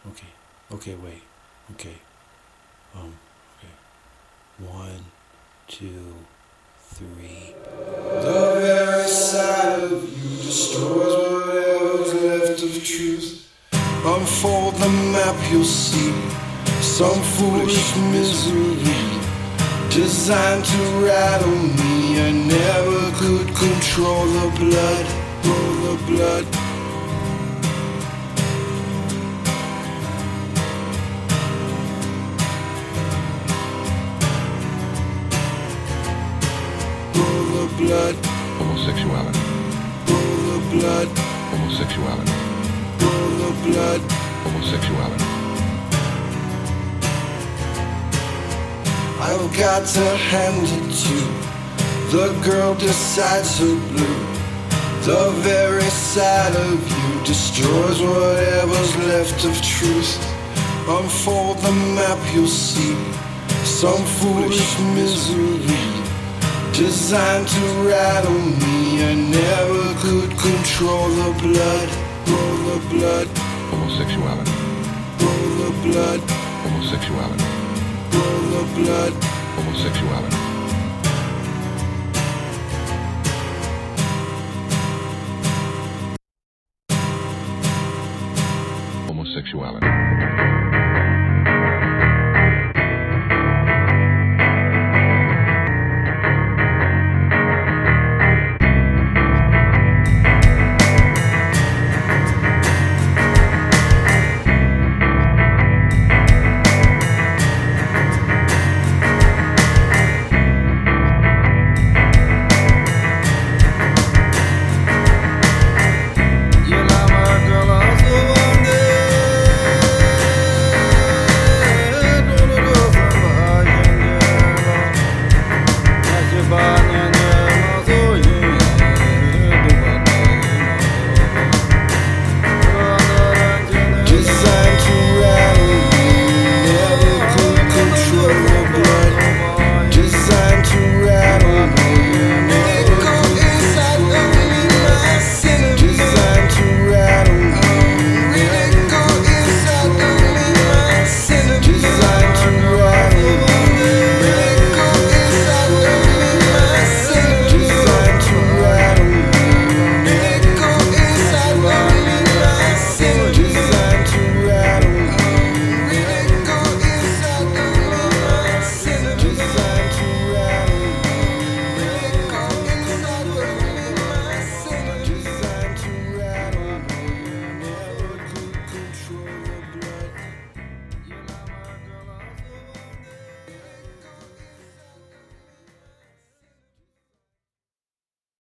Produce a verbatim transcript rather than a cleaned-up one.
Okay. Okay, wait. Okay. Um, okay. One, two, three. The very sight of you destroys whatever's left of truth. Unfold the map, you'll see some foolish misery designed to rattle me. I never could control the blood, oh the blood. Blood, homosexuality, oh the blood, homosexuality, oh the blood, homosexuality. I've got to hand it to the girl decides her blue. The very sight of you destroys whatever's left of truth. Unfold the map, you'll see some foolish misery designed to rattle me. I never could control the blood, oh the blood, homosexuality, oh the blood, homosexuality, oh the blood, homosexuality. Homosexuality.